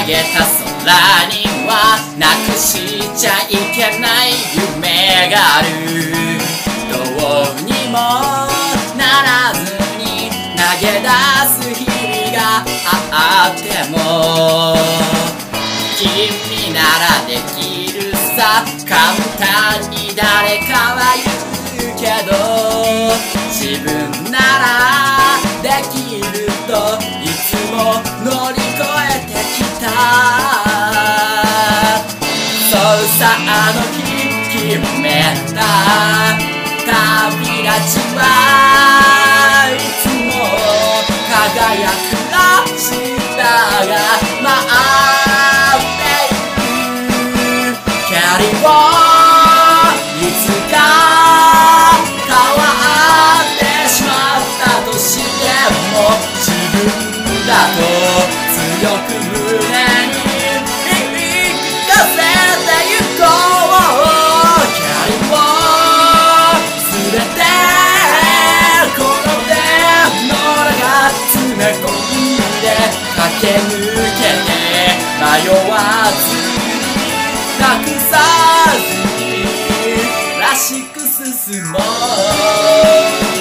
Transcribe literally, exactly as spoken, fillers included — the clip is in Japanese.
げた空にはなくしちゃいけない夢がある。どうにもならずに投げ出す日々があっても、君ならできるさ、簡単に誰かは言うけど、自分ならできるといつも乗り越えてきた。そうさ、あの日決めた旅立ちはいつも輝く明日が待っている。キャリーをいつか変わってしまったとしても、自分だと強く胸に言い聞かせてゆこう。キャリーを全てこの手の中詰め込んで駆け抜けて、迷わずになくさずにらしく進もう。